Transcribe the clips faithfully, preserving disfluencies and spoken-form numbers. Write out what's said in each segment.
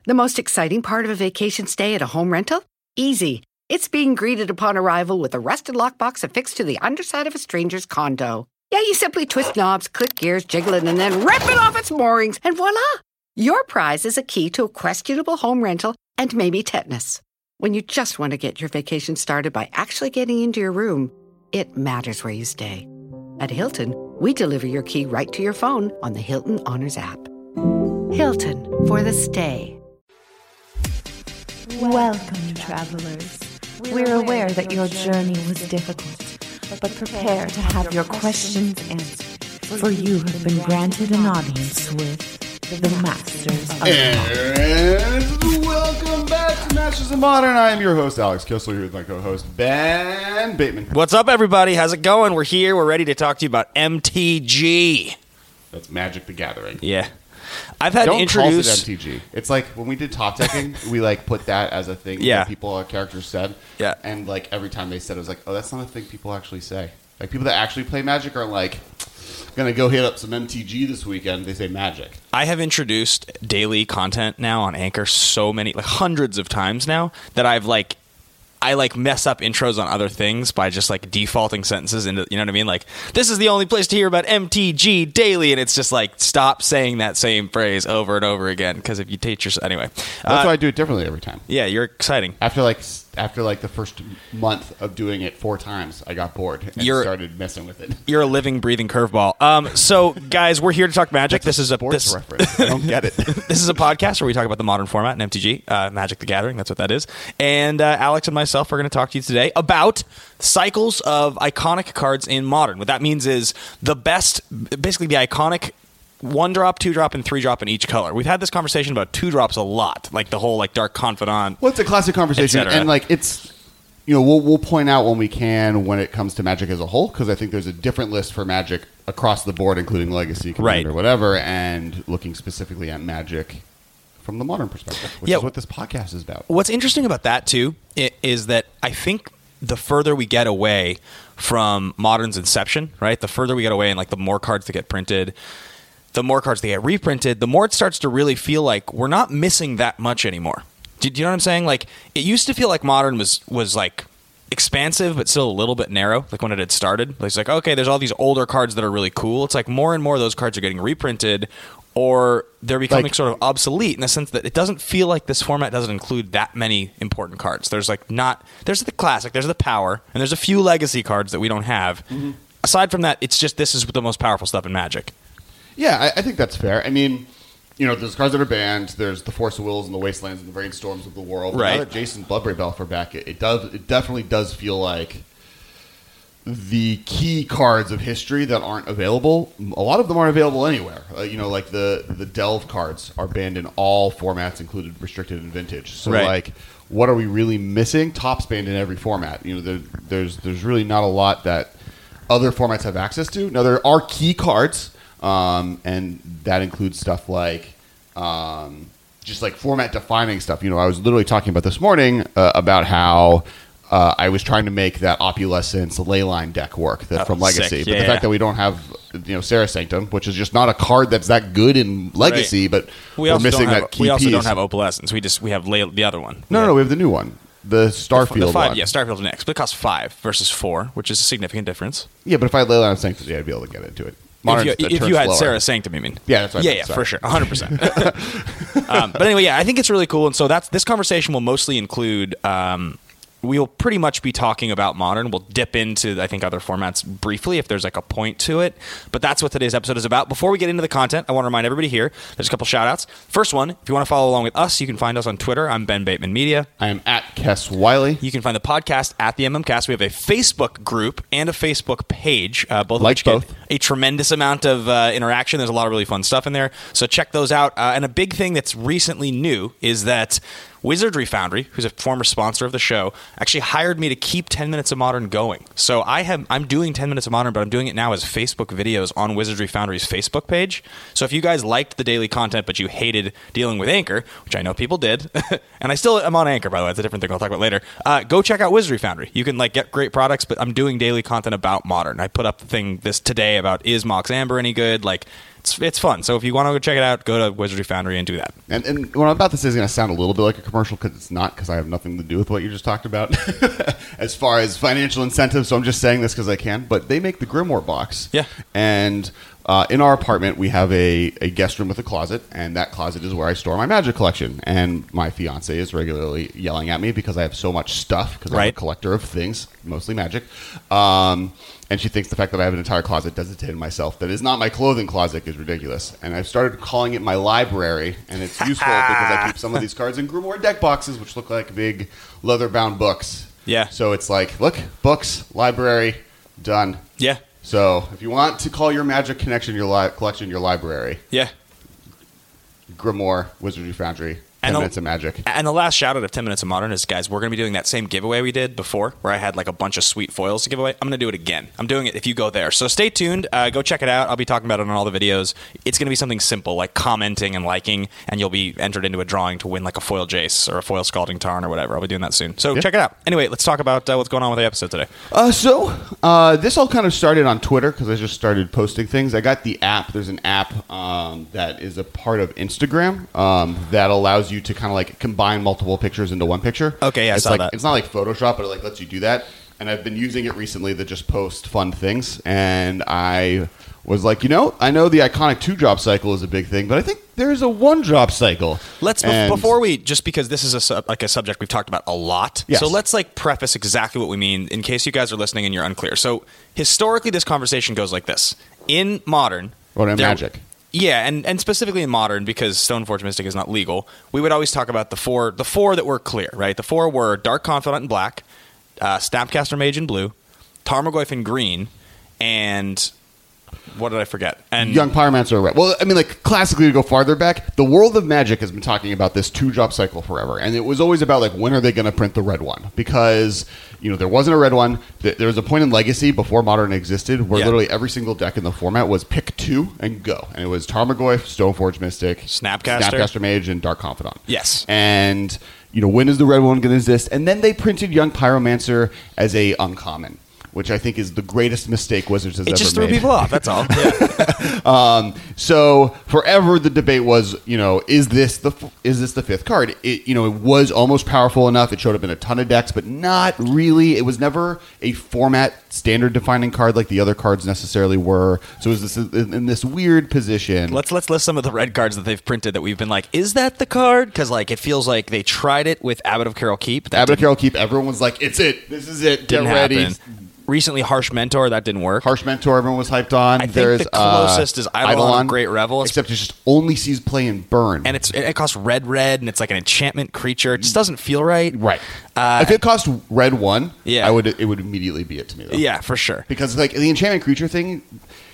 The most exciting part of a vacation stay at a home rental? Easy. It's being greeted upon arrival with a rusted lockbox affixed to the underside of a stranger's condo. Yeah, you simply twist knobs, click gears, jiggle it, and then rip it off its moorings, and voila! Your prize is a key to a questionable home rental and maybe tetanus. When you just want to get your vacation started by actually getting into your room, it matters where you stay. At Hilton, we deliver your key right to your phone on the Hilton Honors app. Hilton, for the stay. Welcome, travelers. We're aware that your journey was difficult, but prepare to have your questions answered, for you have been granted an audience with the Masters of And welcome back to Masters of Modern. I am your host, Alex Kistler, here with my co-host, Ben Bateman. What's up, everybody? How's it going? We're here. We're ready to talk to you about M T G. That's Magic the Gathering. Yeah. I've had Don't to introduce... call it M T G. It's like when we did top decking, we like put that as a thing Yeah. that people, uh, characters said. Yeah. And like every time they said it, I was like, oh, that's not a thing people actually say. Like people that actually play Magic aren't like, gonna go hit up some M T G this weekend. They say Magic. I have introduced daily content now on Anchor so many, like hundreds of times now, that I've like... I like mess up intros on other things by just like defaulting sentences into, you know what I mean? Like, this is the only place to hear about M T G daily. And it's just like, stop saying that same phrase over and over again. Because if you teach yourself, anyway. That's uh, why I do it differently every time. Yeah, you're exciting. After like after like the first month of doing it four times, I got bored and You're- started messing with it. You're a living, breathing curveball. Um, so, guys, we're here to talk Magic. That's this is a sports this, reference. I don't get it. This is a podcast where we talk about the modern format in M T G, uh, Magic the Gathering. That's what that is. And uh, Alex and myself are going to talk to you today about cycles of iconic cards in Modern. What that means is the best, basically the iconic one drop, two drop, and three drop in each color. We've had this conversation about two drops a lot, like the whole like Dark Confidant. Well, it's a classic conversation, et cetera. and like it's, you know, we'll we'll point out when we can when it comes to Magic as a whole, because I think there's a different list for Magic across the board, including Legacy, Commander, Right. whatever, and looking specifically at Magic from the Modern perspective, which Yeah. is what this podcast is about. What's interesting about that, too, i- is that I think the further we get away from Modern's inception, right, the further we get away and like the more cards that get printed, the more cards that get reprinted, the more it starts to really feel like we're not missing that much anymore. Do, do you know what I'm saying? Like, it used to feel like Modern was was like expansive, but still a little bit narrow, like when it had started. It's like, okay, there's all these older cards that are really cool. It's like more and more of those cards are getting reprinted, or they're becoming Like- sort of obsolete in the sense that it doesn't feel like this format doesn't include that many important cards. There's like not, there's the classic, there's the power, and there's a few legacy cards that we don't have. Mm-hmm. Aside from that, it's just this is the most powerful stuff in Magic. Yeah, I, I think that's fair. I mean, you know, there's cards that are banned. There's the Force of Wills and the Wastelands and the Brainstorms of the world. But Right. Now that Jason Bloodbraid Belf are back, it, it does. It definitely does feel like the key cards of history that aren't available. A lot of them aren't available anywhere. Uh, you know, like the the Delve cards are banned in all formats, included restricted and vintage. So, Right. like, what are we really missing? Top's banned in every format. You know, there, there's there's really not a lot that other formats have access to. Now, there are key cards. Um, and that includes stuff like um, just like format defining stuff. You know, I was literally talking about this morning uh, about how uh, I was trying to make that Opulescence Leyline deck work that Oh, from Legacy. sick. But Yeah. the fact that we don't have, you know, Sarah Sanctum, which is just not a card that's that good in Legacy, but We are also missing don't have, that key we also piece. don't have Opalescence. We just we have Lay, the other one. no, no, no, we have the new one. The Starfield the five, one. yeah, Starfield's next, but it costs five versus four, which is a significant difference. Yeah, but if I had Leyline Sanctum, yeah, I'd be able to get into it. Modern's if you, a if turn you had slower. Sarah Sanctum, you mean? Yeah, that's what I Yeah, meant, yeah, sorry. for sure, one hundred percent. um, but anyway, yeah, I think it's really cool, and so that's this conversation will mostly include. Um, we will pretty much be talking about Modern. We'll dip into, I think, other formats briefly if there's like a point to it. But that's what today's episode is about. Before we get into the content, I want to remind everybody here, there's a couple shout-outs. First one, if you want to follow along with us, you can find us on Twitter. I'm Ben Bateman Media. I am at Kess Wiley. You can find the podcast at the MMcast. We have a Facebook group and a Facebook page, uh, both of Like which get both. a tremendous amount of uh, interaction. There's a lot of really fun stuff in there, so check those out. Uh, and a big thing that's recently new is that Wizardry Foundry, who's a former sponsor of the show, actually hired me to keep ten minutes of Modern going. So I have, I'm doing ten minutes of Modern, but I'm doing it now as Facebook videos on Wizardry Foundry's Facebook page. So if you guys liked the daily content, but you hated dealing with Anchor, which I know people did, and I still am on Anchor, by the way, it's a different thing I'll talk about later, uh, go check out Wizardry Foundry. You can like get great products, but I'm doing daily content about Modern. I put up the thing this today about, is Mox Amber any good? Like, It's it's fun. So if you want to go check it out, go to Wizardry Foundry and do that. And, and what I'm about to say is going to sound a little bit like a commercial because it's not, because I have nothing to do with what you just talked about as far as financial incentives. So I'm just saying this because I can. But they make the Grimoire box. Yeah. And uh, in our apartment, we have a, a guest room with a closet. And that closet is where I store my Magic collection. And my fiance is regularly yelling at me because I have so much stuff because right. I'm a collector of things, mostly Magic. Um, and she thinks the fact that I have an entire closet designated myself that is not my clothing closet is ridiculous. And I've started calling it my library, and it's useful because I keep some of these cards in Grimoire deck boxes, which look like big leather-bound books. Yeah. So it's like, look, books, library, done. Yeah. So if you want to call your Magic connection, your li- collection, your library, Yeah. Grimoire, Wizardry Foundry, ten And the- minutes of Magic. And the last shout out of ten minutes of Modern is, guys, we're going to be doing that same giveaway we did before where I had like a bunch of sweet foils to give away. I'm going to do it again. I'm doing it if you go there. So stay tuned. Uh, go check it out. I'll be talking about it on all the videos. It's going to be something simple like commenting and liking, and you'll be entered into a drawing to win like a foil Jace or a foil Scalding Tarn or whatever. I'll be doing that soon. So Yeah. check it out. Anyway, let's talk about uh, what's going on with the episode today. Uh, so uh, this all kind of started on Twitter because I just started posting things. I got the app. There's an app um, that is a part of Instagram um, that allows you to kind of like combine multiple pictures into one picture. Okay, yeah, I it's saw like, that. It's not like Photoshop, but it like lets you do that. And I've been using it recently to just post fun things. And I was like, you know, I know the iconic two-drop cycle is a big thing, but I think there's a one-drop cycle. Let's And- before we just because this is a sub, like a subject we've talked about a lot. Yes. So let's like preface exactly what we mean in case you guys are listening and you're unclear. So historically, this conversation goes like this: in Modern, Or in there- Magic. Yeah, and, and specifically in Modern, because Stoneforge Mystic is not legal, we would always talk about the four the four that were clear, right? The four were Dark Confidant in black, uh, Snapcaster Mage in blue, Tarmogoyf in green, and what did I forget? And Young Pyromancer, right? Well, I mean, like classically, to go farther back, the world of Magic has been talking about this two-drop cycle forever, and it was always about like when are they going to print the red one? Because you know there wasn't a red one. Th- There was a point in Legacy before Modern existed where Yeah. literally every single deck in the format was pick two and go, and it was Tarmogoyf, Stoneforge Mystic, Snapcaster. Snapcaster Mage, and Dark Confidant. Yes. And you know when is the red one going to exist? And then they printed Young Pyromancer as a uncommon, which I think is the greatest mistake Wizards has it ever just threw made. people off. That's all. Yeah. Um, so forever the debate was, you know, is this the is this the fifth card? It, you know, it was almost powerful enough. It showed up in a ton of decks, but not really. It was never a format standard defining card like the other cards necessarily were. So it was this in, in this weird position. Let's let's list some of the red cards that they've printed that we've been like, is that the card? Because like it feels like they tried it with Abbot of Carol Keep. That Abbot of Carol Keep. Everyone was like, "It's it. This is it. Get didn't ready." happen. Recently, Harsh Mentor, that didn't work. Harsh Mentor, everyone was hyped on. I think There's, the closest uh, is Eidolon of Great Revel. except it just only sees play in burn. And it's it costs red, red, and it's like an enchantment creature. It just doesn't feel right. right. Uh, if it cost red one, Yeah. I would. It would immediately be it to me. Though. Yeah, for sure. Because like the enchantment creature thing,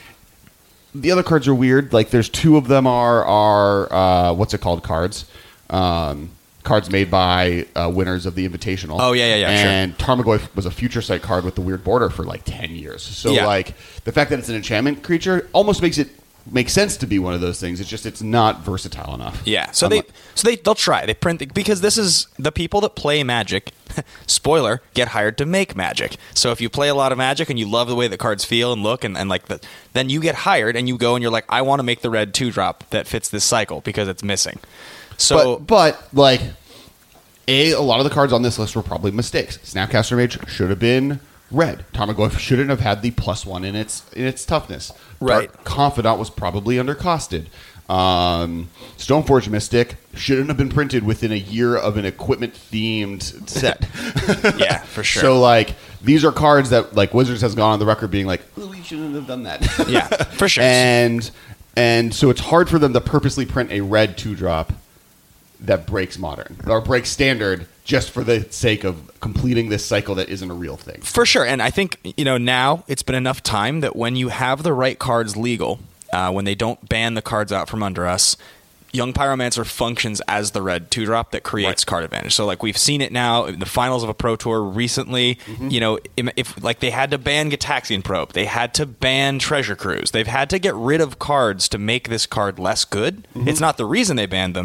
the other cards are weird. Like there's two of them are are uh, what's it called cards, um, cards made by uh, winners of the Invitational. Oh, yeah, yeah, yeah, sure. And Tarmogoyf was a future sight card with the weird border for like ten years. So Yeah. like the fact that it's an enchantment creature almost makes it make sense to be one of those things. It's just it's not versatile enough. Yeah, so I'm they like- so they they'll try. They print because this is the people that play Magic. Spoiler: get hired to make Magic. So if you play a lot of Magic and you love the way the cards feel and look and, and like the, then you get hired and you go and you're like, I want to make the red two drop that fits this cycle because it's missing. So but, but like a a lot of the cards on this list were probably mistakes. Snapcaster Mage should have been red. Tarmogoyf shouldn't have had the plus one in its in its toughness. Right. Dark Confidant was probably undercosted. Um, Stoneforge Mystic shouldn't have been printed within a year of an equipment themed set. yeah, for sure. So like these are cards that like Wizards has gone on the record being like, oh, we shouldn't have done that. yeah, for sure. And and so it's hard for them to purposely print a red two drop that breaks Modern or breaks Standard just for the sake of completing this cycle that isn't a real thing. For sure. And I think, you know, now it's been enough time that when you have the right cards legal, uh, when they don't ban the cards out from under us, Young Pyromancer functions as the red two drop that creates Right. card advantage. So like we've seen it now in the finals of a Pro Tour recently. Mm-hmm. You know, if, if like they had to ban Gitaxian Probe, they had to ban Treasure Cruise. They've had to get rid of cards to make this card less good. Mm-hmm. It's not the reason they banned them,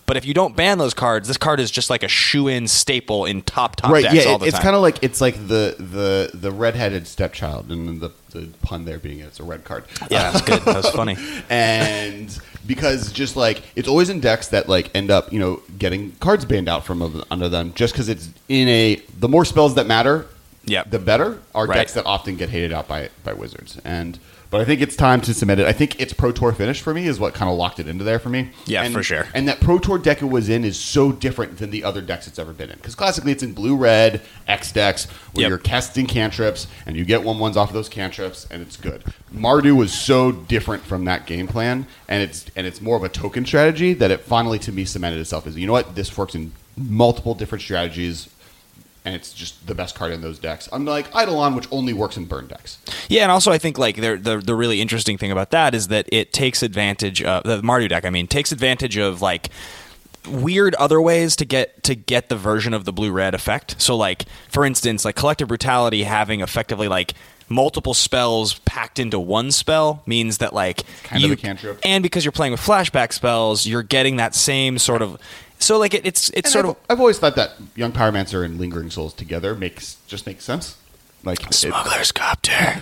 But if you don't ban those cards, this card is just like a shoe-in staple in top top right, decks yeah, all the it's time. kind of like it's like the the the redheaded stepchild, and the the pun there being it's a red card. Yeah, that's good. That was funny. And because just like it's always in decks that like end up you know getting cards banned out from under them, just because it's in a the more spells that matter, yeah, the better are right. decks that often get hated out by by Wizards. And but I think it's time to cement it. I think its Pro Tour finish for me is what kind of locked it into there for me. Yeah, and, for sure. And that Pro Tour deck it was in is so different than the other decks it's ever been in. Because classically it's in blue-red X decks where Yep. you're casting cantrips and you get one ones off of those cantrips and it's good. Mardu was so different from that game plan, and it's and it's more of a token strategy that it finally to me cemented itself as you know what this works in multiple different strategies. And it's just the best card in those decks. Unlike Eidolon, which only works in burn decks. Yeah, and also I think like the the really interesting thing about that is that it takes advantage of the Mardu deck. I mean, takes advantage of like weird other ways to get to get the version of the blue red effect. So like for instance, like Collective Brutality having effectively like multiple spells packed into one spell means that like kind you, of a cantrip. And because you're playing with flashback spells, you're getting that same sort of. So like it, it's it's And sort I've, of I've always thought that Young Pyromancer and Lingering Souls together makes just makes sense. Like it- Smuggler's Copter.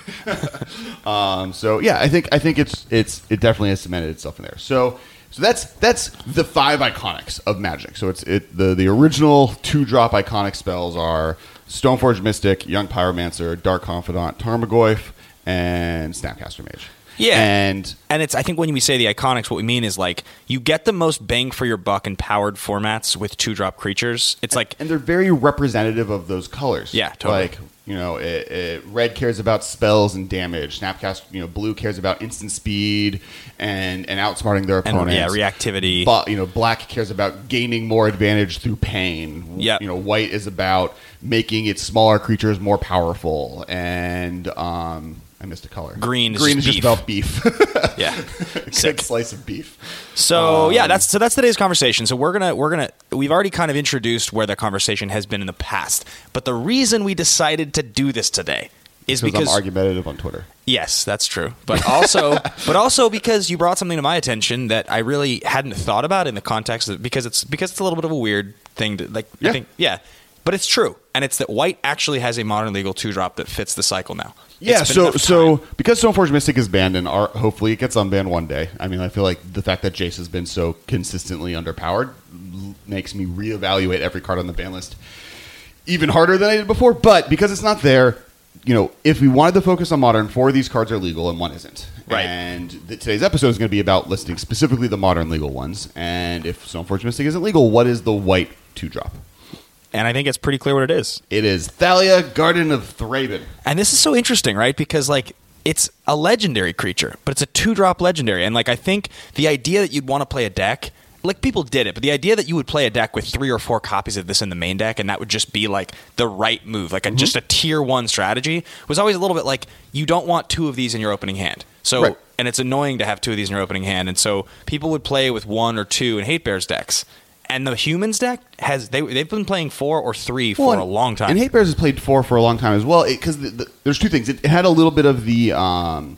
Um, so yeah, I think I think it's it's it definitely has cemented itself in there. So so that's that's the five iconics of Magic. So it's it the the original two drop iconic spells are Stoneforge Mystic, Young Pyromancer, Dark Confidant, Tarmogoyf, and Snapcaster Mage. Yeah. And And it's I think when we say the iconics, what we mean is like you get the most bang for your buck in powered formats with two drop creatures. It's like and they're very representative of those colors. Yeah, totally. Like you know, it, it, red cares about spells and damage. Snapcast, you know, blue cares about instant speed and and outsmarting their and opponents. yeah, reactivity. But you know, black cares about gaining more advantage through pain. Yep. You know, white is about making its smaller creatures more powerful. And um, I missed a color. Green is Green just is just beef. about beef. Yeah. Good Sick. slice of beef. So Um, yeah, that's so that's today's conversation. So we're gonna we're gonna we've already kind of introduced where the conversation has been in the past. But the reason we decided to do this today is Because because I'm argumentative on Twitter. yes, that's true. But also but also because you brought something to my attention that I really hadn't thought about in the context of because it's because it's a little bit of a weird thing to like Yeah. I think yeah. But it's true. And it's that white actually has a modern legal two drop that fits the cycle now. Yeah, It's been so enough so time. because Stoneforge Mystic is banned and our, hopefully it gets unbanned one day. I mean, I feel like the fact that Jace has been so consistently underpowered l- makes me reevaluate every card on the ban list even harder than I did before. But because it's not there, you know, if we wanted to focus on modern, four of these cards are legal and one isn't. Right. And th- today's episode is going to be about listing specifically the modern legal ones. And if Stoneforge Mystic isn't legal, what is the white two drop? And I think it's pretty clear what it is. It is Thalia, Garden of Thraben. And this is so interesting, right? Because like it's a legendary creature, but it's a two drop legendary. And like I think the idea that you'd want to play a deck, like people did it, but the idea that you would play a deck with three or four copies of this in the main deck and that would just be like the right move, like a, just a tier one strategy was always a little bit like you don't want two of these in your opening hand. So Right. and it's annoying to have two of these in your opening hand. And so people would play with one or two in Hate Bears decks. And the Humans deck has they they've been playing four or three for Well, a long time. And Hate Bears has played four for a long time as well. Because the, the, there's two things. It, it had a little bit of the um,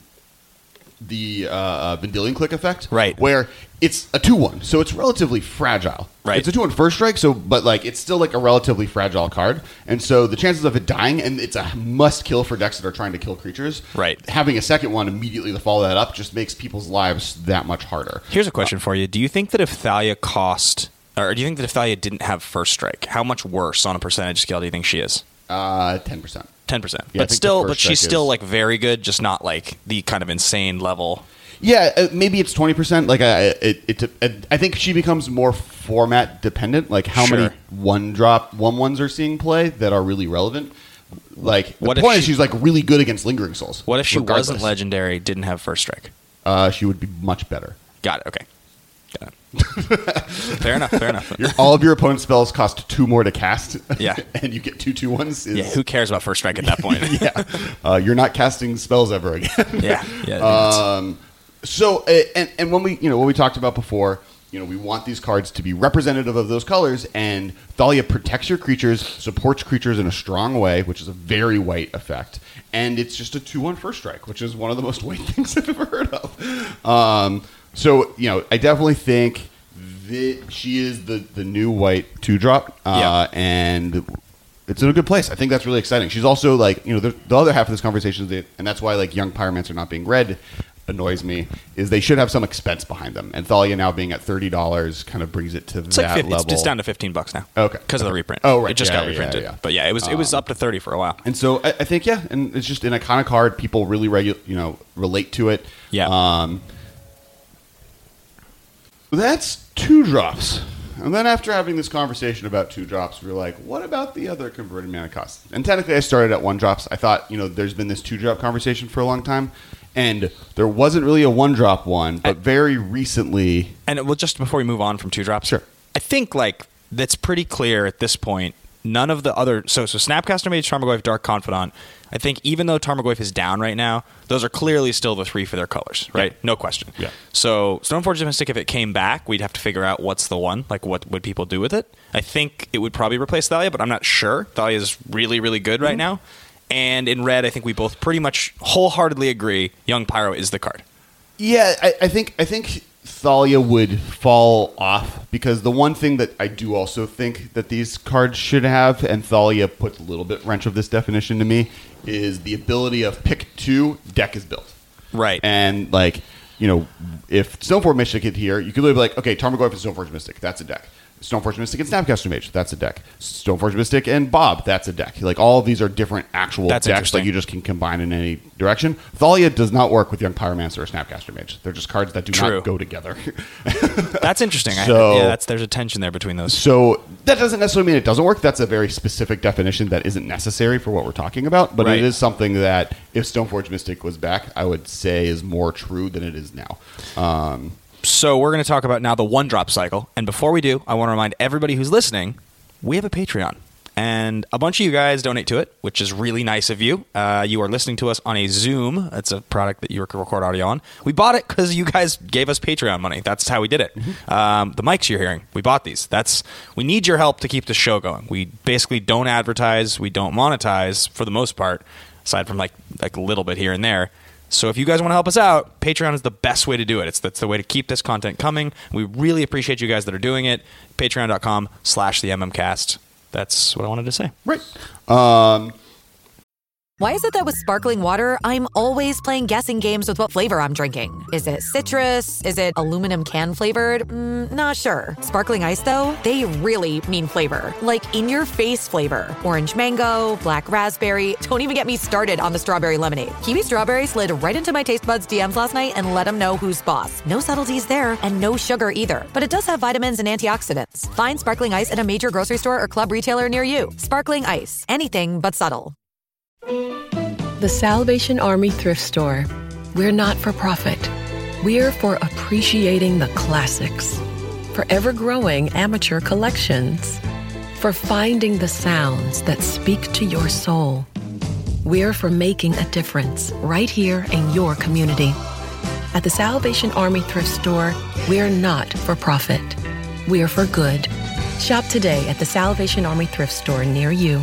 the uh, uh, Vendilion Click effect, Right. Where it's a two one, so it's relatively fragile. Right. It's a two one first strike, so but like it's still like a relatively fragile card, and so the chances of it dying, and it's a must kill for decks that are trying to kill creatures. Right. Having a second one immediately to follow that up just makes people's lives that much harder. Here's a question for you: do you think that if Thalia cost, or do you think that if Thalia didn't have first strike, how much worse on a percentage scale do you think she is? Uh, ten percent. Ten percent, Yeah, I but think still, the but first she's strike still is- like very good, just not like the kind of insane level. Yeah, uh, maybe it's twenty percent. Like, I, it, it, it, I think she becomes more format dependent. Like, how Sure. many one drop one ones are seeing play that are really relevant. Like, the What if point is she- she's like really good against Lingering Souls. What if she regardless. wasn't legendary, didn't have first strike? Uh, she would be much better. Got it. Okay. Got it. fair enough. Fair enough. Your, all of your opponent's spells cost two more to cast. Yeah. and you get two two ones. Is, Yeah. Who cares about first strike at that point? yeah, uh, you're not casting spells ever again. yeah. Yeah. Um, so, uh, and and when we, you know, what we talked about before, you know, we want these cards to be representative of those colors, and Thalia protects your creatures, supports creatures in a strong way, which is a very white effect, and it's just a two one first strike, which is one of the most white things I've ever heard of. Um, so, you know, I definitely think the, she is the, the new white two drop, uh, Yeah. and it's in a good place. I think that's really exciting. She's also like, you know, the, the other half of this conversation is that, and that's why like young Pyromancer not being red annoys me, is they should have some expense behind them. And Thalia now being at thirty dollars kind of brings it to It's that like fifty, level. it's, it's down to fifteen bucks now. Okay. Because of the reprint. Oh, right. It just Yeah, got yeah, reprinted. yeah. But yeah, it was it was up to thirty for a while. And so I, I think, yeah, and it's just an iconic card. People really, regu- you know, relate to it. Yeah. Um, that's two drops. And then after having this conversation about two drops, we were like, what about the other converted mana costs? And technically I started at one drops. I thought, you know, there's been this two drop conversation for a long time. And there wasn't really a one drop one, but very recently. And it, well, just before we move on from two drops, Sure. I think like that's pretty clear at this point. None of the other so so Snapcaster Mage, Tarmogoyf, Dark Confidant. I think even though Tarmogoyf is down right now, those are clearly still the three for their colors, right? No question. Yeah. So Stoneforge Mystic, if it came back, we'd have to figure out what's the one. Like, what would people do with it? I think it would probably replace Thalia, but I'm not sure. Thalia is really, really good right now. And in red, I think we both pretty much wholeheartedly agree. Young Pyro is the card. Yeah, I, I think I think Thalia would fall off because the one thing that I do also think that these cards should have, and Thalia puts a little bit wrench of this definition to me, is the ability of pick two, deck is built. Right. And like, you know, if Stoneforge Mystic hit here, you could literally be like, okay, Tarmogoyf and Stoneforge Mystic, that's a deck. Stoneforge Mystic and Snapcaster Mage, that's a deck. Stoneforge Mystic and Bob, that's a deck. Like, all of these are different actual That's decks interesting. that you just can combine in any direction. Thalia does not work with Young Pyromancer or Snapcaster Mage. They're just cards that do True. not go together. That's interesting. So- I, yeah, that's there's a tension there between those. So that doesn't necessarily mean it doesn't work. That's a very specific definition that isn't necessary for what we're talking about. But Right. it is something that, if Stoneforge Mystic was back, I would say is more true than it is now. Um, So we're going to talk about now the one drop cycle. And before we do, I want to remind everybody who's listening, we have a Patreon. And a bunch of you guys donate to it, which is really nice of you. Uh, you are listening to us on a Zoom. It's a product that you record audio on. We bought it because you guys gave us Patreon money. That's how we did it. Mm-hmm. Um, the mics you're hearing, we bought these. That's we need your help to keep the show going. We basically don't advertise. We don't monetize for the most part, aside from like like a little bit here and there. So if you guys want to help us out, Patreon is the best way to do it. It's that's the way to keep this content coming. We really appreciate you guys that are doing it. Patreon.com slash the MMCast. That's what I wanted to say. right. Um, Why is it that with sparkling water, I'm always playing guessing games with what flavor I'm drinking? Is it citrus? Is it aluminum can flavored? Mm, not sure. Sparkling ice, though, they really mean flavor. Like in your face flavor. Orange mango, black raspberry. Don't even get me started on the strawberry lemonade. Kiwi strawberry slid right into my taste buds D Ms last night and let them know who's boss. No subtleties there and no sugar either. But it does have vitamins and antioxidants. Find sparkling ice at a major grocery store or club retailer near you. Sparkling ice. Anything but subtle. The Salvation Army Thrift Store. We're not for profit. We're for appreciating the classics, for ever-growing amateur collections, for finding the sounds that speak to your soul. We're for making a difference right here in your community. At the Salvation Army Thrift Store, we're not for profit. We're for good. Shop today at the Salvation Army Thrift Store near you.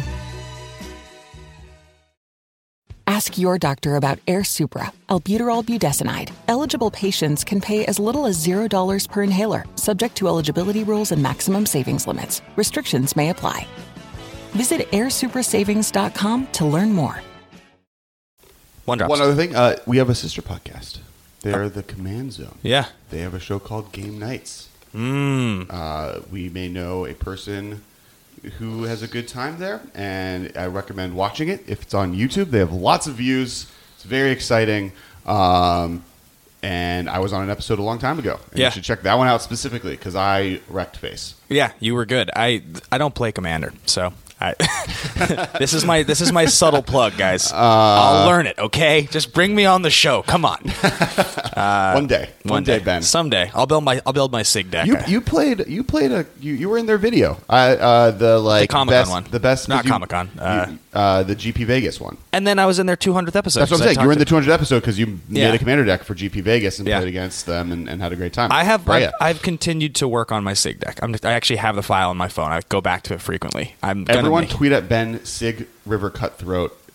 Ask your doctor about Air Supra, albuterol budesonide. Eligible patients can pay as little as zero dollars per inhaler, subject to eligibility rules and maximum savings limits. Restrictions may apply. Visit air supra savings dot com to learn more. One drops. one other thing, uh, we have a sister podcast. They're the Command Zone. Yeah. They have a show called Game Nights. Mm. Uh, we may know a person who has a good time there, and I recommend watching it if it's on YouTube. They have lots of views. It's very exciting. Um, and I was on an episode a long time ago. And Yeah. you should check that one out specifically because I wrecked face. Yeah, you were good. I I don't play Commander, so I, this is my this is my subtle plug, guys. Uh, I'll learn it. Okay, just bring me on the show. Come on. Uh, one day, one, day, Ben. Someday, I'll build my I'll build my Sig deck. You you played you played a you, you were in their video. Uh, uh, the like The Comic-Con best, one. the best Not you- Comic-Con, uh, you- uh, the G P Vegas one. and then I was in their two hundredth episode. That's what I'm 'cause I saying. You were in the talked two hundredth episode because you Yeah. made a commander deck for G P Vegas and Yeah. played against them and, and had a great time. to- I have Freya. I've, I've continued to work on my Sig deck. I'm, I actually have the file on my phone. I go back to it frequently. I'm gonna Everyone make- tweet at Ben Sig River Cutthroat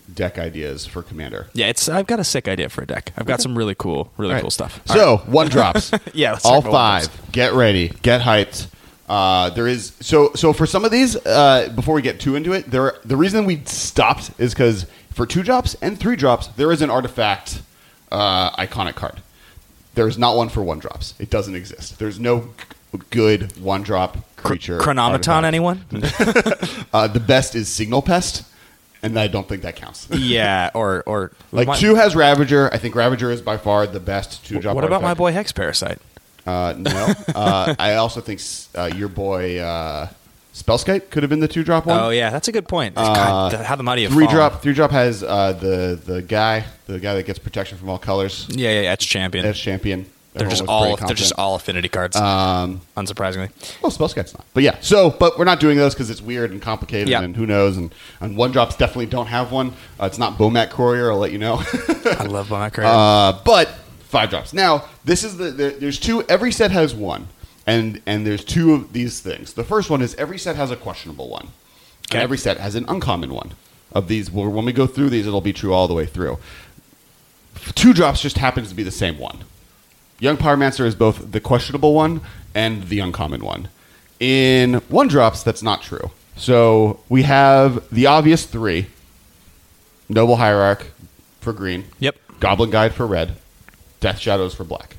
deck ideas for Commander. Yeah, it's. I've got a sick idea for a deck. I've got some really cool, really All right. cool stuff. So one drops. Yeah, let's all talk about five. Get ready. Get hyped. Uh, there is so so for some of these. Uh, before we get too into it, there the reason we stopped is because for two drops and three drops, there is an artifact uh, iconic card. There is not one for one drops. It doesn't exist. There's no g- good one drop creature. Chronometon, artifact. anyone? uh, the best is Signal Pest, and I don't think that counts. Yeah, or or Like my- two has Ravager. I think Ravager is by far the best two drop. What about my artifact. boy Hex Parasite? Uh, no. uh, I also think uh, your boy uh, Spellskite could have been the two drop one. Oh yeah, that's a good point. God, the- how the mighty have Three fallen. drop. Three drop has uh, the the guy, the guy that gets protection from all colors. Yeah, yeah, yeah, it's champion. As champion. They're just Everyone was all pretty they're just confident. all affinity cards. Um, unsurprisingly. well, Spellskite's not. But yeah. So, but we're not doing those because it's weird and complicated, Yeah. and who knows. And, and one drops definitely don't have one. Uh, it's not Bomat Courier. I'll let you know. I love Bomat Courier. Uh, but five drops. Now, this is the, the there's two. Every set has one, and and there's two of these things. The first one is every set has a questionable one, Okay. and every set has an uncommon one. Of these, well, when we go through these, it'll be true all the way through. Two drops just happens to be the same one. Young Pyromancer is both the questionable one and the uncommon one. In one drops, that's not true. So we have the obvious three: Noble Hierarch for green. Yep. Goblin Guide for red, Death Shadows for black.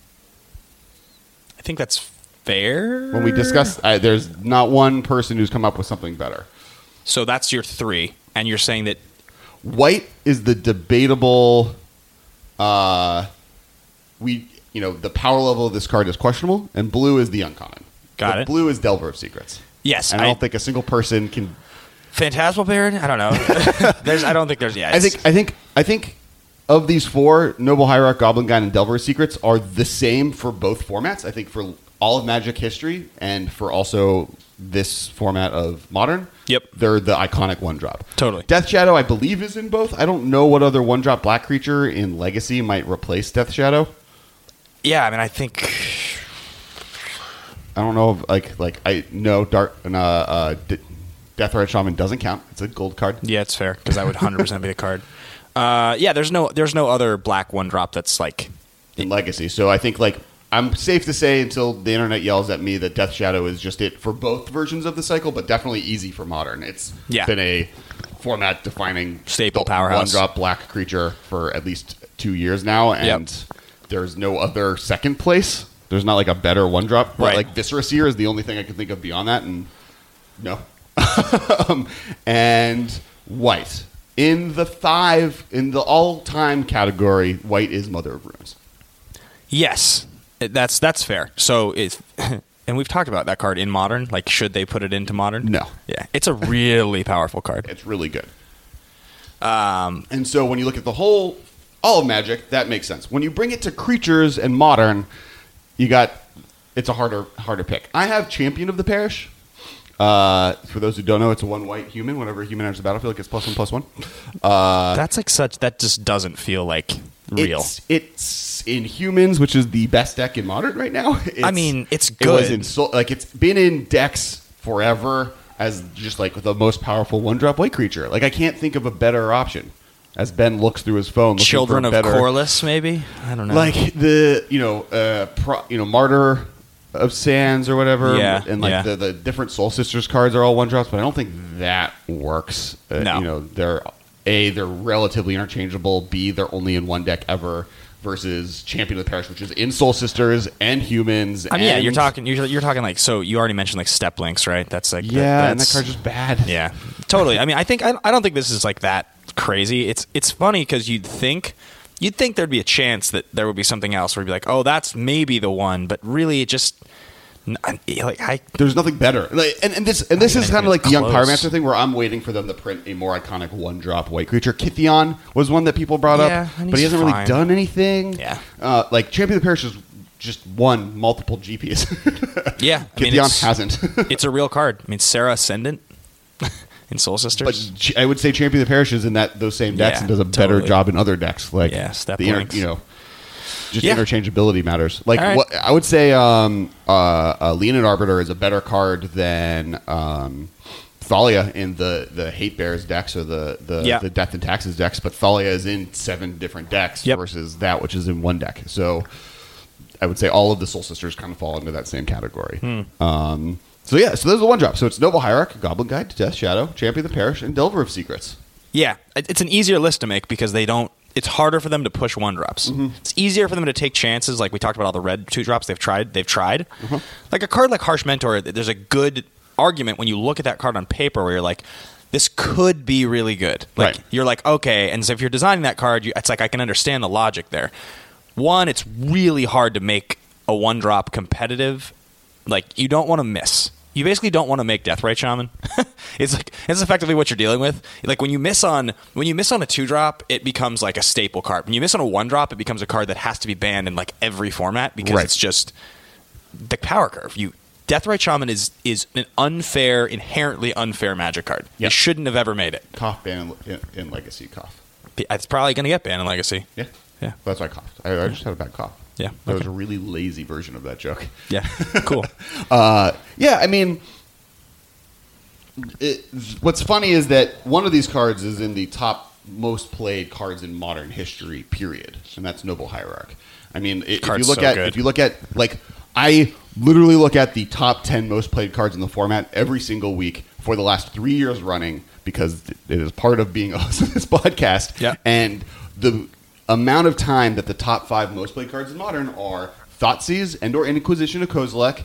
I think that's fair. When we discuss, uh, there's not one person who's come up with something better. So that's your three, and you're saying that White is the debatable. Uh, we, you know, the power level of this card is questionable, and blue is the uncommon. Got the it. Blue is Delver of Secrets. yes, And I, I don't think a single person can. Phantasmal Baron. I don't know. there's. I don't think there's. Yeah. I think. I think. I think. Of these four, Noble Hierarch, Goblin Guide, and Delver of Secrets are the same for both formats. I think for all of Magic history and for also this format of Modern. Yep. They're the iconic one drop. Totally. Death Shadow, I believe, is in both. I don't know what other one drop black creature in Legacy might replace Death Shadow. Yeah. I mean, I think. I don't know if, like, like I know Dark, uh, uh, D- Deathrite Shaman doesn't count. It's a gold card. Yeah, it's fair because that would one hundred percent be the card. Uh, yeah, there's no there's no other black one drop that's like in Legacy. So I think like I'm safe to say until the internet yells at me that Death Shadow is just it for both versions of the cycle, but definitely easy for Modern. It's Yeah. been a format defining Staple powerhouse. one drop black creature for at least two years now, and there's no other second place. There's not like a better one drop. Right. Like Viscera Seer is the only thing I can think of beyond that, and no. um, and white. In the five, in the all-time category, white is Mother of Runes. yes, it- that's that's fair. So it's and we've talked about that card in Modern. Like, should they put it into Modern? No. Yeah, it's a really powerful card. It's really good. Um, And so when you look at the whole, all of Magic, that makes sense. When you bring it to creatures and Modern, you got, it's a harder harder pick. I have Champion of the Parish. Uh, for those who don't know, it's a one white human. Whenever a human enters the battlefield, it gets plus one, plus one. Uh, that's like such that just doesn't feel like real. It's, it's in humans, which is the best deck in Modern right now. It's, I mean, it's It was good. in Soul, like it's been in decks forever as just like the most powerful one drop white creature. Like I can't think of a better option. As Ben looks through his phone, looking Children for of better, Corliss, maybe. I don't know. like the you know uh, pro, you know Martyr of Sands or whatever. Yeah, and like yeah. the, the different Soul Sisters cards are all one drops, but I don't think that works. Uh, No. you know they're a they're relatively interchangeable. B they're only in one deck ever. Versus Champion of the Parish, which is in Soul Sisters and humans. I mean, yeah, and- you're talking. You're, you're talking like. So you already mentioned like Step Links, right? That's like. Yeah, and that that's, card's just bad. Yeah, totally. I mean, I think I, I don't think this is like that crazy. It's it's funny because you'd think you'd think there'd be a chance that there would be something else where you'd be like, oh, that's maybe the one, but really, it just n- like I There's nothing better. Like, and, and this and this Not is even kind of like the Young close. Pyromancer thing, where I'm waiting for them to print a more iconic one drop white creature. Kithion was one that people brought Yeah, up, and but he he's hasn't really fine. done anything. Yeah. uh, like Champion of the Parish has just won multiple G Ps. yeah. I mean, Kithion it's, hasn't. it's a real card. I mean, Sarah Ascendant in Soul Sisters. But Ch- I would say Champion of the Parish is in that those same decks Yeah, and does a better totally. job in other decks. Like Yeah, Step the inter- Links. you know, just Yeah. interchangeability matters. Like All right. what I would say, um, uh, uh, Leonin Arbiter is a better card than um, Thalia in the, the Hate Bears decks or the the, Yeah. the Death and Taxes decks, but Thalia is in seven different decks Yep. versus that which is in one deck. So I would say all of the Soul Sisters kind of fall into that same category. Hmm. Um, so yeah, so those are the one drop. So it's Noble Hierarch, Goblin Guide, Death Shadow, Champion of the Parish, and Delver of Secrets. Yeah, it- it's an easier list to make because they don't. It's harder for them to push one drops. It's easier for them to take chances, like we talked about all the red two drops. They've tried. They've tried. Like a card like Harsh Mentor, there's a good argument when you look at that card on paper where you're like, this could be really good. Like Right. you're like, okay, and so if you're designing that card, you, it's like I can understand the logic there. One, it's really hard to make a one drop competitive. Like you don't want to miss. You basically don't want to make Deathrite Shaman. It's like it's effectively what you're dealing with. Like when you miss on when you miss on a two drop, it becomes like a staple card. When you miss on a one drop, it becomes a card that has to be banned in like every format because Right. it's just the power curve. You Deathrite Shaman is is an unfair, inherently unfair Magic card. They Yep. shouldn't have ever made it. Cough ban in, in, in Legacy. Cough. It's probably going to get banned in Legacy. Yeah. Yeah. That's why I coughed. I, I just had a bad cough. Yeah, That was okay. a really lazy version of that joke. Yeah, cool. Uh, yeah, I mean, it, what's funny is that one of these cards is in the top most played cards in modern history, period, and that's Noble Hierarch. I mean, i- if you Card's look so at good. if you look at like I literally look at the top ten most played cards in the format every single week for the last three years running because it is part of being a host of this podcast. Yeah. And the amount of time that the top five most played cards in Modern are Thoughtseize and or Inquisition of Kozilek,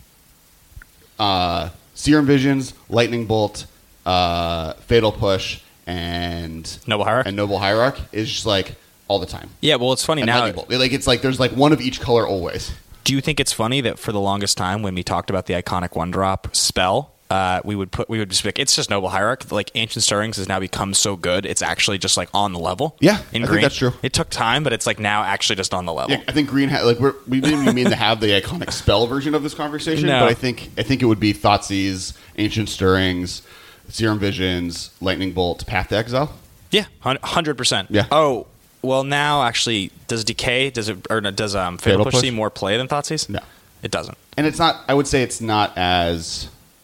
uh, Serum Visions, Lightning Bolt, uh, Fatal Push, and Noble Hierarch? and Noble Hierarch is just like all the time. Yeah, well, it's funny And now. Lightning Bolt. Like it's like there's like one of each color always. Do you think it's funny that for the longest time when we talked about the iconic one drop spell, uh, we would put we would just be like, it's just Noble Hierarch. Like Ancient Stirrings has now become so good, it's actually just like on the level. Yeah, in I think green. that's true. It took time, but it's like now actually just on the level. Yeah, I think Green ha- like we're, we didn't even mean to have the iconic spell version of this conversation, No. but I think I think it would be Thoughtseize, Ancient Stirrings, Serum Visions, Lightning Bolt, Path to Exile. Yeah, hundred percent. Yeah. Oh, well, now actually, does Decay does it or no, does um Fatal, Fatal Push, Push? see more play than Thoughtseize? No. It doesn't. And it's not. I would say it's not as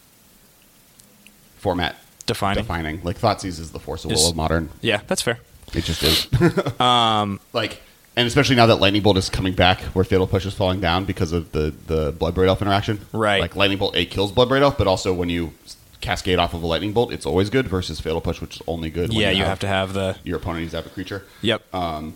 format Defining. defining. Like Thoughtseize is the Force of Is- Will of Modern. Yeah, that's fair. It just is. um, like, and especially now that Lightning Bolt is coming back, where Fatal Push is falling down because of the the Bloodbraid Elf interaction. Right. Like Lightning Bolt A kills Bloodbraid Elf, but also when you cascade off of a Lightning Bolt, it's always good. Versus Fatal Push, which is only good. When Yeah, you have to have the. your opponent needs to have a creature. Yep. Um,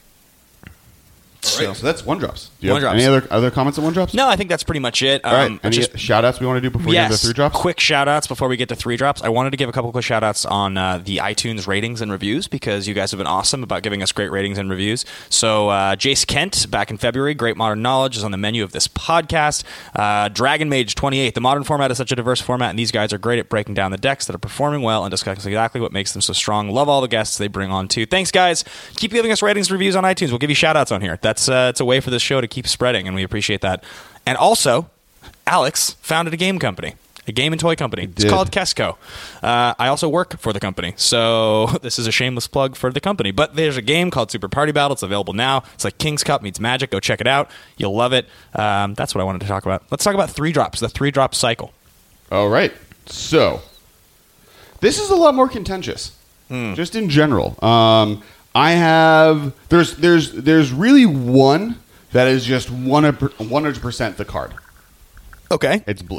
So- Right, so that's one drops. Do you One have drops. any other other comments on one drops? No, I think that's pretty much it. All right. Um, Any just- shout outs we want to do before we get into three drops? Quick shout outs before we get to three drops. I wanted to give a couple quick shout outs on uh, the iTunes ratings and reviews because you guys have been awesome about giving us great ratings and reviews. So, uh, Jace Kent, back in February, Great Modern Knowledge is on the menu of this podcast. Uh, Dragon Mage twenty-eight, the modern format is such a diverse format, and these guys are great at breaking down the decks that are performing well and discussing exactly what makes them so strong. Love all the guests they bring on, too. Thanks, guys. Keep giving us ratings and reviews on iTunes. We'll give you shout outs on here. That's uh, it's a way for this show to keep spreading, and we appreciate that. And also, Alex founded a game company, a game and toy company. It's did. called Kesco. Uh, I also work for the company, so this is a shameless plug for the company. But there's a game called Super Party Battle. It's available now. It's like King's Cup meets Magic. Go check it out. You'll love it. Um, that's what I wanted to talk about. Let's talk about three drops, the three drop cycle. All right. So, this is a lot more contentious, Hmm. just in general. Um, I have there's there's there's really one that is just one hundred percent the card. Okay. It's blue.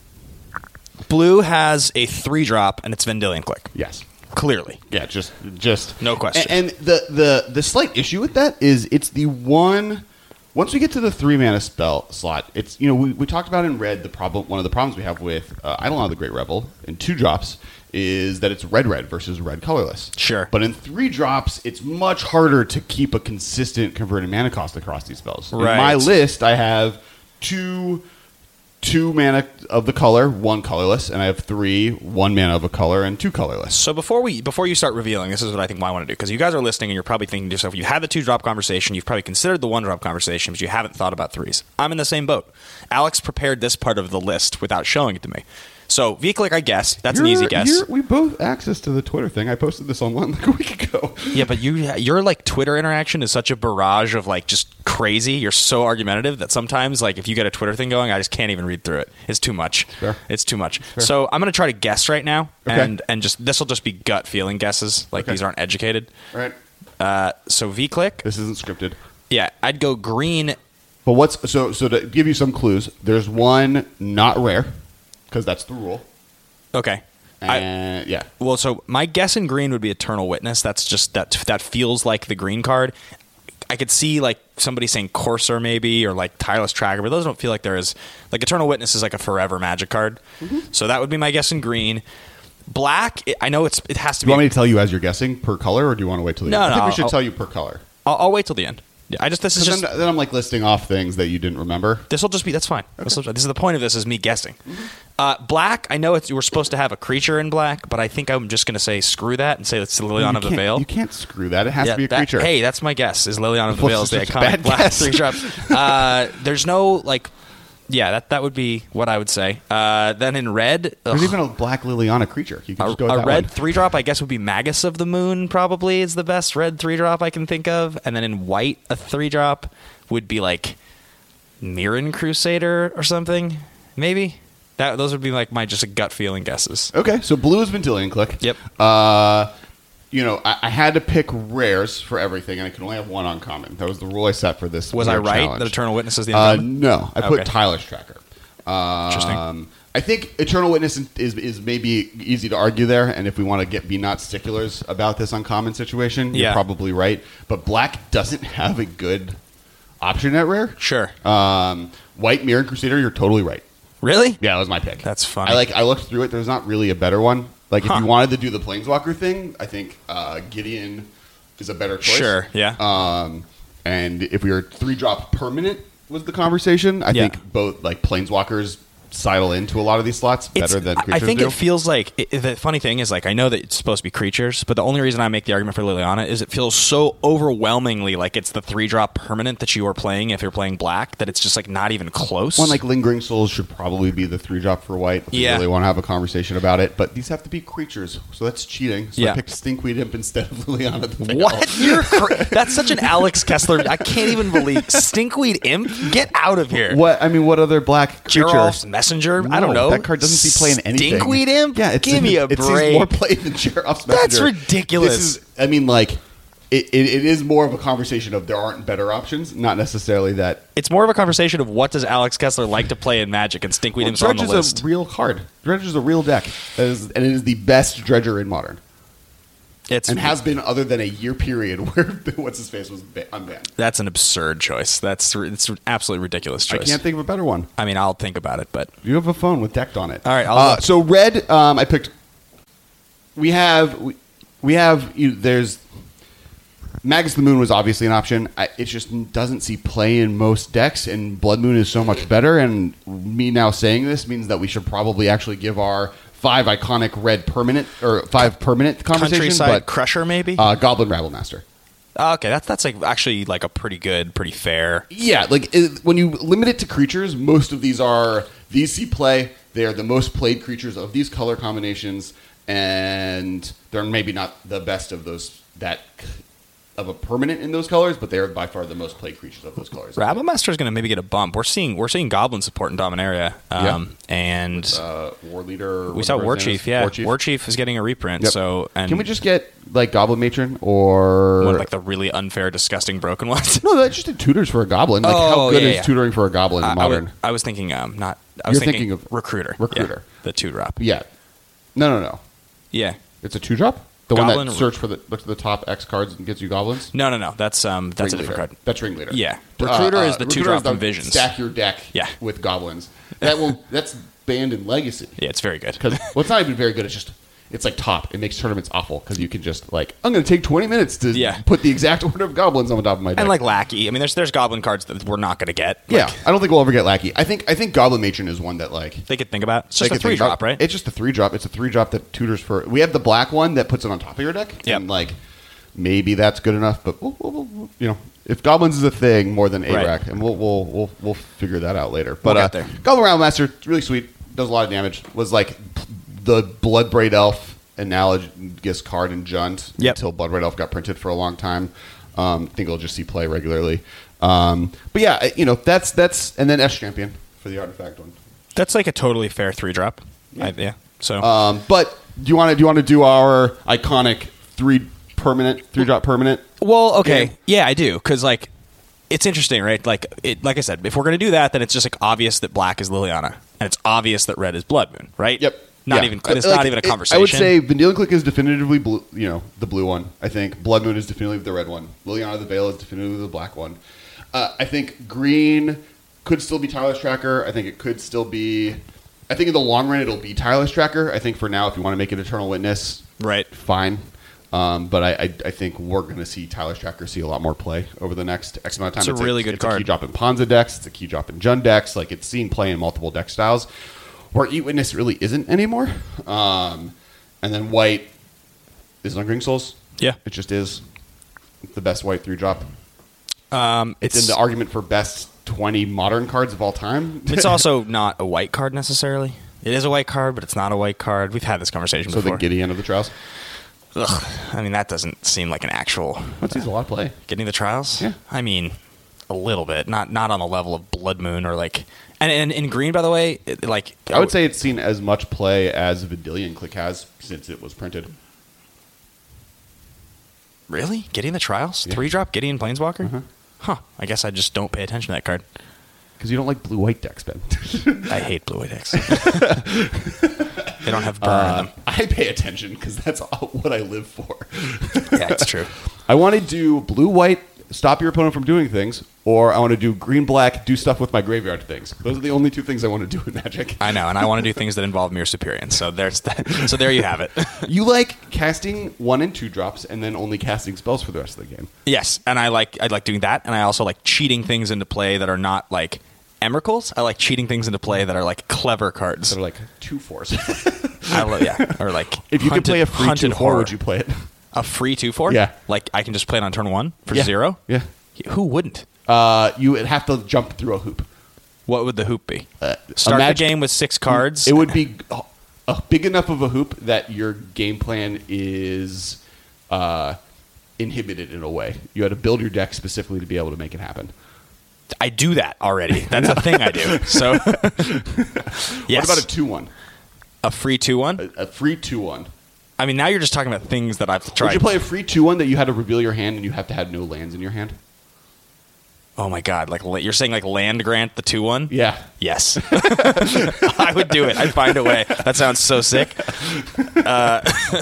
Blue has a three drop, and it's Vendilion Click. Yes. Clearly. Yeah. Just just No question. And, and the the the slight issue with that is it's the one. Once we get to the three mana spell slot, it's you know we, we talked about in red the problem. One of the problems we have with uh, Eidolon of the Great Revel in two drops is that it's red red versus red colorless. Sure. But in three drops, it's much harder to keep a consistent converted mana cost across these spells. Right. In my list, I have two two mana of the color, one colorless, and I have three, one mana of a color and two colorless. So before we before you start revealing, this is what I think I want to do, because you guys are listening and you're probably thinking to yourself, you had the two drop conversation, you've probably considered the one drop conversation, but you haven't thought about threes. I'm in the same boat. Alex prepared this part of the list without showing it to me. So V-Click, I guess. That's an You're- easy guess. you're- We both access to the Twitter thing. I posted this online like a week ago. Yeah, but you, your like Twitter interaction is such a barrage of like just crazy. You're so argumentative that sometimes like if you get a Twitter thing going, I just can't even read through it. It's too much. Fair. It's too much. So I'm gonna try to guess right now, Okay. and and just this will just be gut feeling guesses. Like Okay. these aren't educated. All right. Uh, so V-Click, This isn't scripted. yeah, I'd go green. But what's so so to give you some clues? There's one not rare because that's the rule. Okay. I, And yeah, well, so my guess in green would be Eternal Witness. That's just that that feels like the green card. I could see like somebody saying Courser maybe or like Tireless Tracker, but those don't feel like there is like Eternal Witness is like a forever Magic card. Mm-hmm. So that would be my guess in green. Black, it, I know it's it has to do you be. want me to tell you as you're guessing per color, or do you want to wait till the No, end? I think no, we should I'll- tell you per color. I'll, I'll wait till the end. Yeah, I just this is 'Cause just then, then I'm like listing off things that you didn't remember. this will just be that's fine. This, will, this is the point of this is me guessing. Uh, black, I know it's we're supposed to have a creature in black, but I think I'm just going to say screw that and say it's Liliana you of the can't- Veil. You can't screw that. It has Yeah, to be a that- creature. Hey, that's my guess. Is Liliana of the Well, Veil it's is the just a iconic bad black guess. three drop? Uh, there's no like, yeah, that that would be what I would say. Uh, then in red, There's ugh, even a black Liliana creature. You can a, just go with a that red one. three drop. I guess would be Magus of the Moon. Probably is the best red three drop I can think of. And then in white, a three drop would be like Mirren Crusader or something. Maybe that those would be like my just a gut feeling guesses. Okay, so blue is Vendilion Click. Yep. Uh, you know, I, I had to pick rares for everything, and I could only have one uncommon. That was the rule I set for this. Was I rare right challenge. that Eternal Witness is the Uh, uncommon? no, I put Okay. Tireless Tracker. Um, Interesting. I think Eternal Witness is is maybe easy to argue there, and if we want to get be not sticklers about this uncommon situation, you're Yeah. probably right. But black doesn't have a good option at rare. Sure. Um, white Mirror Crusader, you're totally right. Really? Yeah, that was my pick. That's funny. I like. I looked through it. There's not really a better one. Like if Huh. you wanted to do the Planeswalker thing, I think uh, Gideon is a better choice. Sure, yeah. Um, and if we were three drop permanent was the conversation, I Yeah. think both like Planeswalkers sidle into a lot of these slots It's- better than I- creatures I think do. it feels like it, the funny thing is like I know that it's supposed to be creatures, but the only reason I make the argument for Liliana is it feels so overwhelmingly like it's the three drop permanent that you are playing if you're playing black that it's just like not even close. One like Lingering Souls should probably be the three drop for white. If Yeah. you really want to have a conversation about it, but these have to be creatures, so that's cheating. So Yeah. I picked Stinkweed Imp instead of Liliana the Veil. What? You're cra- that's such an Alex Kessler. I can't even believe Stinkweed Imp. Get out of here. What I mean, what other black creature? Geralf's Messenger. I don't No, know. That card doesn't see play in anything. Stinkweed Imp. Yeah, it's, give me a it break. sees more play than Geralt's Messenger. That's ridiculous. This is, I mean, like, it, it, it is more of a conversation of there aren't better options, not necessarily that. It's more of a conversation of what does Alex Kessler like to play in Magic, and Stinkweed Well, Imp's on Dredge the is list. a real card. Dredge is a real deck, that is, and it is the best Dredger in Modern, It's and has been other than a year period where what's his face was ba- unbanned. That's an absurd choice. That's it's an absolutely ridiculous I choice. can't think of a better one. I mean, I'll think about it, but You have a phone with decked on it. All right, I'll Uh, look. so red, um, I picked. We have we, we have you, there's Magus the Moon was obviously an option. I, it just doesn't see play in most decks, and Blood Moon is so much better. And me now saying this means that we should probably actually give our five iconic red permanent or five permanent conversation. Countryside But Crusher maybe. uh, Goblin Rabble Master. Oh, okay, that's that's like actually like a pretty good, pretty fair. Yeah, like it, when you limit it to creatures, most of these are these see play. They are the most played creatures of these color combinations, and they're maybe not the best of those that of a permanent in those colors, but they're by far the most played creatures of those colors. Rabble Master is going to maybe get a bump. We're seeing we're seeing Goblin support in Dominaria, um, and Uh, War Leader. we saw whatever War his name Chief. is. Yeah, War Chief. War Chief is getting a reprint. Yep. So and Can we just get like Goblin Matron or one of, like the really unfair, disgusting broken ones? no? That's just a tutors for a goblin. Like Oh, how good yeah, is yeah. tutoring for a goblin in I, I, modern? was, I was thinking um not. I was You're thinking, thinking of Recruiter. Recruiter. Yeah, the two drop. yeah, no, no, no. Yeah. It's a two drop. The Goblin one that search for the looks at the top X cards and gives you goblins. No, no, no. That's um that's a Ringleader. different card. That's Ringleader. Yeah. Recruiter is the Recruiter two-drop is the from Visions. Stack your deck Yeah. with goblins. That will that's banned in Legacy. Yeah, it's very good. Because well, it's not even very good. It's just it's like top. It makes tournaments awful because you can just like I'm going to take twenty minutes to Yeah. put the exact order of goblins on the top of my deck. And like Lackey. I mean, there's there's Goblin cards that we're not going to get. yeah, Like, I don't think we'll ever get Lackey. I think I think Goblin Matron is one that like they could think about. It's they just a could three think about. drop, right? It's just a three drop. It's a three drop that tutors for. We have the black one that puts it on top of your deck. Yep. And like maybe that's good enough, but we'll, we'll, we'll, you know, if goblins is a thing more than A R A C, Right. and we'll we'll we'll we'll figure that out later. We'll But get uh, there. Goblin Round Master, it's really sweet. does a lot of damage. Was like the Bloodbraid Elf analogous card in Jund yep. until Bloodbraid Elf got printed for a long time. Um, I think it'll just see play regularly. Um, but yeah, you know that's that's and then S Champion for the artifact one. That's like a totally fair three drop. Yeah. I, yeah. So, um, but do you want to do you want to do our iconic three permanent three drop permanent? Well, okay, game? yeah, I do because like it's interesting, right? Like it, like I said, if we're gonna do that, then it's just like obvious that black is Liliana, and it's obvious that red is Blood Moon, right? Yep. Not yeah. even it's like, not even a conversation. It, I would say Vendilion Clique is definitively blue, you know the blue one. I think Blood Moon is definitively the red one. Liliana the Veil is definitively the black one. Uh, I think green could still be Tireless Tracker. I think it could still be. I think in the long run it'll be Tireless Tracker. I think for now, if you want to make it Eternal Witness, right, fine. Um, but I, I, I think we're going to see Tireless Tracker see a lot more play over the next X amount of time. It's, it's a really a, good it's card. It's a key drop in Ponza decks. It's a key drop in Jund decks. Like it's seen play in multiple deck styles. Where Eat Witness really isn't anymore. Um, and then white is Lingering Souls. Yeah, it just is. It's the best white three drop. Um, it's, it's in the argument for best twenty modern cards of all time. It's also not a white card necessarily. It is a white card, but it's not a white card. We've had this conversation so before. So the Gideon of the Trials? Ugh, I mean, that doesn't seem like an actual... That seems a lot of play. Getting the Trials? Yeah. I mean, a little bit. Not not on the level of Blood Moon or like... And, and in green, by the way, it, like... I would say it's seen as much play as Vendilion Clique has since it was printed. Really? Gideon the Trials? Yeah. Three-drop Gideon Planeswalker? Uh-huh. Huh. I guess I just don't pay attention to that card. Because you don't like blue-white decks, Ben. I hate blue-white decks. They don't have burn uh, in them. I pay attention because that's all, what I live for. Yeah, it's true. I want to do blue-white, stop your opponent from doing things, or I want to do green-black, do stuff with my graveyard things. Those are the only two things I want to do in Magic. I know, and I want to do things that involve Mirror Superior. So there's that. So there you have it. You like casting one and two drops and then only casting spells for the rest of the game. Yes, and I like I like doing that, and I also like cheating things into play that are not like Emeralds. I like cheating things into play that are like clever cards. That are like two fours. I love, yeah, or like if you hunted, could play a free two four, would you play it? A free two four? Yeah, like I can just play it on turn one for yeah. zero. Yeah, who wouldn't? Uh, you would have to jump through a hoop. What would the hoop be? Uh, Start imagine, the game with six cards. It would be a big enough of a hoop that your game plan is uh, inhibited in a way. You had to build your deck specifically to be able to make it happen. I do that already. That's a thing I do. So, yes. What about a two one? A free two one? A, a free two one. I mean, now you're just talking about things that I've tried. Would you play a free two one that you had to reveal your hand and you have to have no lands in your hand? Oh my god! Like you're saying, like land grant the two one? Yeah. Yes. I would do it. I'd find a way. That sounds so sick. Uh.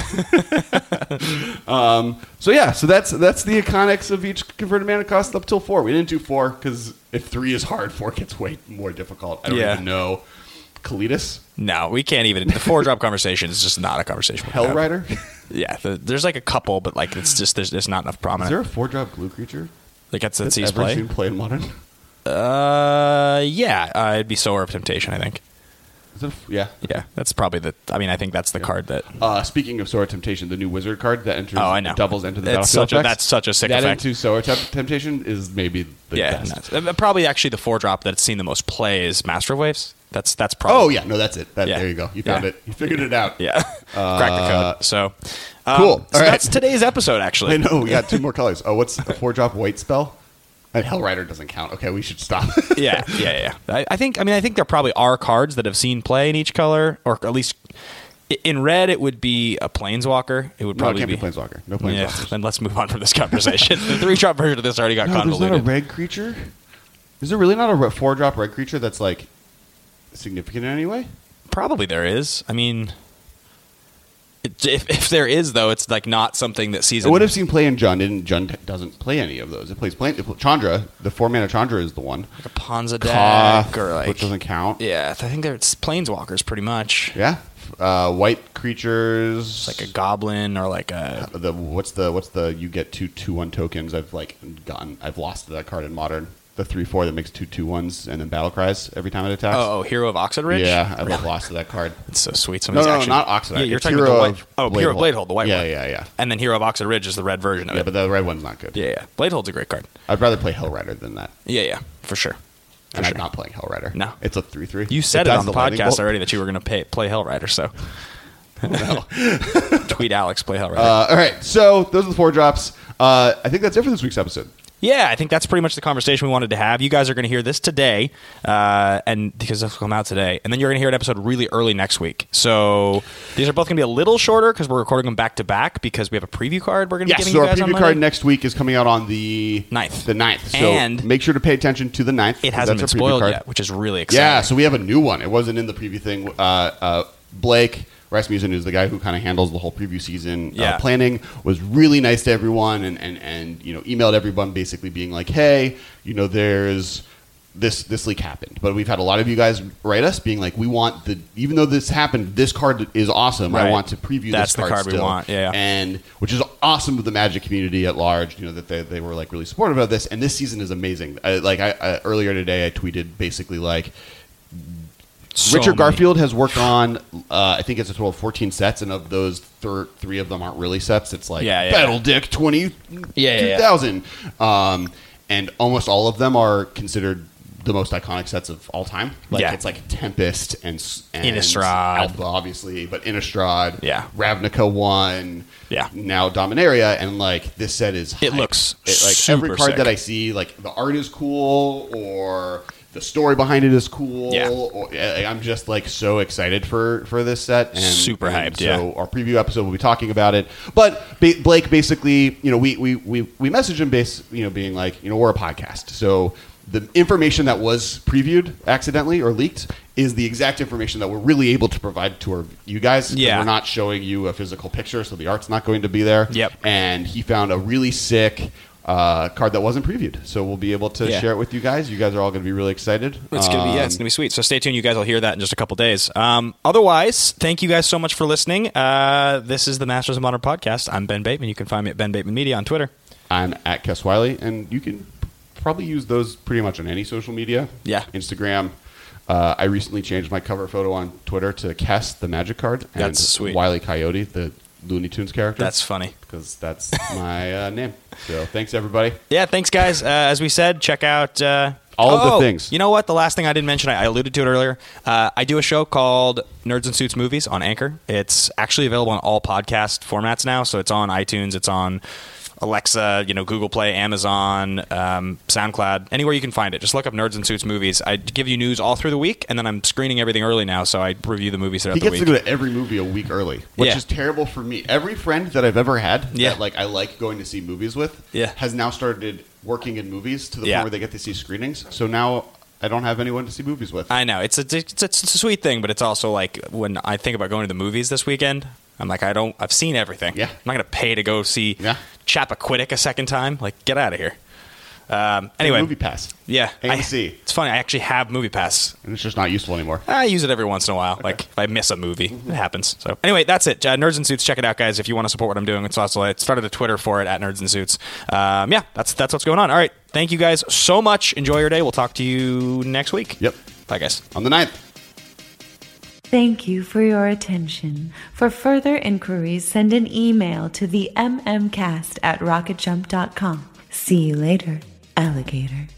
um. So yeah. So that's that's the iconics of each converted mana cost up till four. We didn't do four because if three is hard, four gets way more difficult. I don't yeah. even know. Kalitas? No, we can't even. The four drop conversation is just not a conversation. Hellrider? Yeah, the, there's like a couple, but like it's just there's, there's not enough prominent. Is there a four drop glue creature? Like that's that that's sees ever play. Seen play in Modern? Uh, yeah, uh, it'd be Sower of Temptation, I think. Is it a, yeah, yeah, that's probably the. I mean, I think that's the yeah. card that. Uh, speaking of Sower of Temptation, the new Wizard card that enters. Oh, I know. Doubles into the it's battlefield such a, effects. That's such a sick that effect. That into Sower of Temptation is maybe the yeah, best. Uh, probably actually the four drop that's seen the most play is Master of Waves. That's that's probably. Oh yeah, no, that's it. That, yeah. There you go. You found yeah. it. You figured it out. Yeah, uh, crack the code. So um, cool. So right. that's today's episode. Actually, I know we got two more colors. Oh, what's a four drop white spell? And Hellrider doesn't count. Okay, we should stop. yeah, yeah, yeah. I, I think. I mean, I think there probably are cards that have seen play in each color, or at least in red. It would be a Planeswalker. It would probably no, it can't be, be Planeswalker. No Planeswalkers. Yeah, then let's move on from this conversation. The three drop version of this already got no, convoluted. There's not a red creature. Is there really not a four drop red creature that's like significant in any way? Probably there is. I mean, it, if if there is though, it's like not something that sees. I would have seen play in Jund, and Jund doesn't play any of those. It plays play, it, Chandra. The four mana Chandra is the one. Like a Ponza deck, Koth, or like which doesn't count. Yeah, I think it's Planeswalkers pretty much. Yeah, uh, white creatures. It's like a goblin or like a the what's the what's the you get two two one tokens. I've like gotten. I've lost that card in Modern. The three four that makes two two ones and then battle cries every time it attacks. Oh, oh Hero of Oxid Ridge? Yeah, I've really? lost to that card. It's so sweet. No, no, actually, not Oxid. Yeah, you're it's talking Hero about the white. of Oh, Hero of Bladehold, the white yeah, one. Yeah, yeah, yeah. And then Hero of Oxid Ridge is the red version of yeah, it. Yeah, but the red one's not good. Yeah, yeah. Bladehold's a great card. I'd rather play Hellrider than that. Yeah, yeah, for sure. and sure. I'm not playing Hell Rider. No. It's a three three. You said it, does on the, the lightning podcast bolt. already that you were going to play Hell Rider, so No. tweet Alex, play Hell Rider. Uh, all right, so those are the four drops. Uh, I think that's it for this week's episode. Yeah, I think that's pretty much the conversation we wanted to have. You guys are going to hear this today, uh, and because this will come out today, and then you're going to hear an episode really early next week. So these are both going to be a little shorter because we're recording them back to back because we have a preview card we're going to Yes, be giving so you our guys on preview Monday. card next week is coming out on the ninth. The ninth. So And make sure to pay attention to the ninth. It hasn't been that's our preview spoiled card. yet, which is really exciting. Yeah, so we have a new one. It wasn't in the preview thing. Uh, uh, Blake Rasmussen, who's the guy who kind of handles the whole preview season Yeah. uh, planning, was really nice to everyone and, and, and you know emailed everyone basically being like, hey, you know, there's this this leak happened, but we've had a lot of you guys write us being like, we want the even though this happened, this card is awesome. I Right. want to preview That's this the card card we still. want, yeah. And which is awesome with the Magic community at large. You know that they, they were like really supportive of this, and this season is amazing. I, like I, I earlier today, I tweeted basically like. So Richard many. Garfield has worked on, uh, I think it's a total of fourteen sets, and of those, thir- three of them aren't really sets. It's like Yeah, yeah, Battle yeah. Dick twenty, Yeah, yeah, two yeah. thousand. Um, and almost all of them are considered the most iconic sets of all time. Like Yeah. it's like Tempest and, s- and Innistrad. Alpha, obviously, but Innistrad, Yeah. Ravnica one, Yeah. now Dominaria, and like this set is It hype. looks it, like every super card sick. that I see, like the art is cool or the story behind it is cool. Yeah. Or, I- I'm just like so excited for for this set and Super and hyped, So yeah. our preview episode will be talking about it. But ba- Blake basically, you know, we we we we messaged him base, you know, being like, you know, we're a podcast, so the information that was previewed accidentally or leaked is the exact information that we're really able to provide to our, you guys. 'Cause Yeah. we're not showing you a physical picture, so the art's not going to be there. Yep. And he found a really sick uh, card that wasn't previewed, so we'll be able to Yeah. share it with you guys. You guys are all going to be really excited. It's gonna be yeah, it's Um, gonna be sweet. So stay tuned. You guys will hear that in just a couple days. Um, otherwise, thank you guys so much for listening. Uh, this is the Masters of Modern podcast. I'm Ben Bateman. You can find me at Ben Bateman Media on Twitter. I'm at Kes Wiley, and you can probably use those pretty much on any social media. Yeah. Instagram. Uh, I recently changed my cover photo on Twitter to Kes, the Magic card, and That's sweet. Wile E. Coyote, the Looney Tunes character. That's funny. because that's my uh, name. So thanks, everybody. Yeah, thanks, guys. Uh, as we said, check out uh, All of the oh, things. You know what? The last thing I didn't mention, I, I alluded to it earlier. Uh, I do a show called Nerds and Suits Movies on Anchor. It's actually available on all podcast formats now. So it's on iTunes, it's on Alexa, you know, Google Play, Amazon, um, SoundCloud, anywhere you can find it. Just look up Nerds and Suits Movies. I give you news all through the week, and then I'm screening everything early now, so I review the movies throughout He the gets week. to go to every movie a week early, which Yeah. is terrible for me. Every friend that I've ever had Yeah. that like I like going to see movies with Yeah. has now started working in movies to the Yeah. point where they get to see screenings. So now I don't have anyone to see movies with. I know it's a, it's a it's a sweet thing, but it's also like when I think about going to the movies this weekend, I'm like I don't I've seen everything. Yeah. I'm not gonna pay to go see Yeah. Chappaquiddick a second time. Like get out of here. Um, anyway, Movie Pass. yeah, A M C. I- it's funny. I actually have Movie Pass. And it's just not useful anymore. I use it every once in a while. Like if I miss a movie, it happens. So anyway, that's it. Uh, Nerds and Suits, check it out, guys. If you want to support what I'm doing, it's also I started a Twitter for it at Nerds and Suits. Um, yeah, that's that's what's going on. All right, thank you guys so much. Enjoy your day. We'll talk to you next week. Yep. Bye, guys. On the ninth. Thank you for your attention. For further inquiries, send an email to the mmcast at rocketjump dot com. See you later, alligator.